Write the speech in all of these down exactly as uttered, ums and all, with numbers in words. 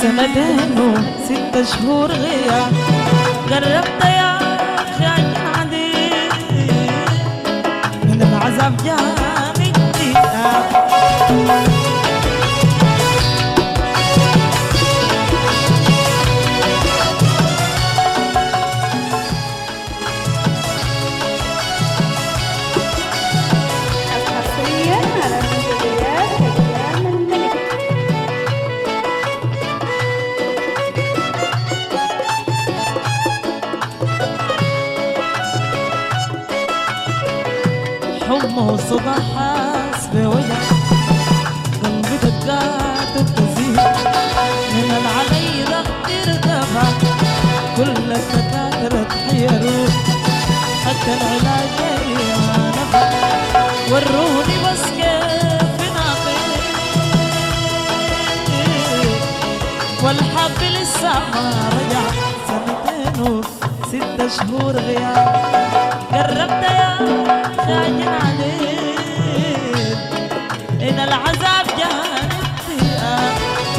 سنتين وست شهور غياب، قربت يا أخي عجن عديد من العذاب جاني اكتئاب. حمى وصدى حاس بوجع، قلبي دقات بتزيد من العلي ضغط ارتفع، كل الدكاترة تحيروا حتى العلاج ما نفع، وروني بس كيف ناقص والحب لسه ما رجع. سنتين وست شهور غياب، قربت يا خاجن عليك إن العذاب جاني اكتئاب.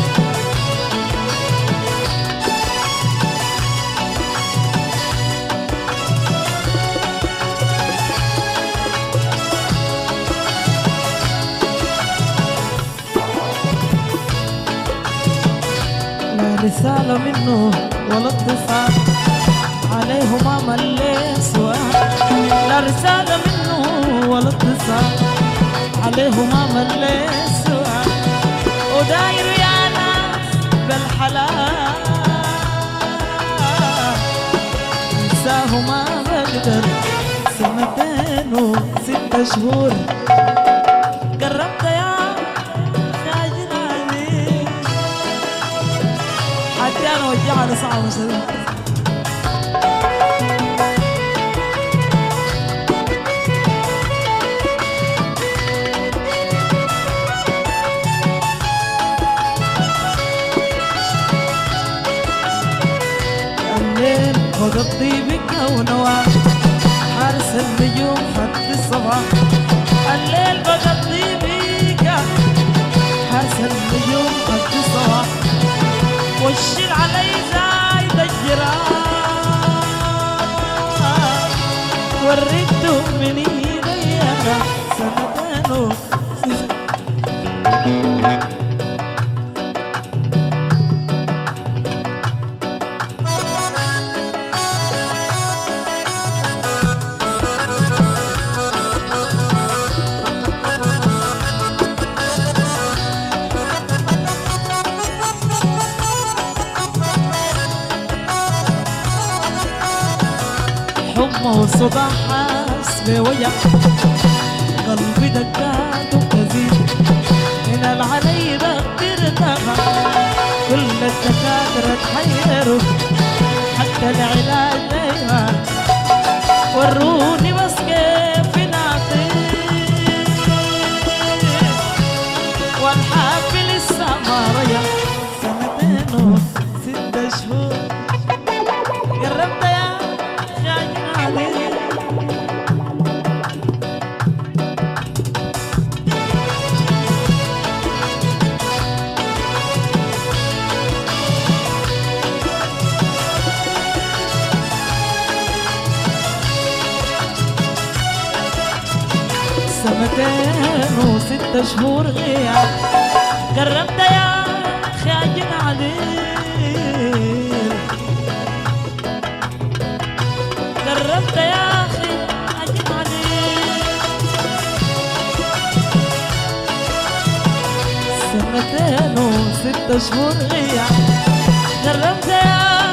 لا رسالة منه ولا اتصال عليه ما مليت سؤال، لا رسالة منه ولا اتصال عليه ما مليت سؤال، وداير يا ناس بالحلال انساه ما بقدر. سنتين وست شهور قربت يا خاجن عليك، حتى انا وجعني صعب شديد. وقضي بك ونواه حارس النجوم حتى الصباح، الليل بقضي بك حارس النجوم حتى الصباح، والشيل علي زايد الجراح، وريته من ايدي انا سنتين حمى وصدى حاس بوجع، قلبي دقات وتزيد من العلي ضغط ارتفع، كل الدكاترة تحيروا حتى العلاج دايما، وروني بس كيف نعطيك والحب لسه ما رجع. سنتين وست شهور قربت يا خاجن عليك. سنتين وست شهور غياب، قربت يا خاجن عليك، قربت يا اخي خاجن عليك. سنتين وست شهور غياب، قربت يا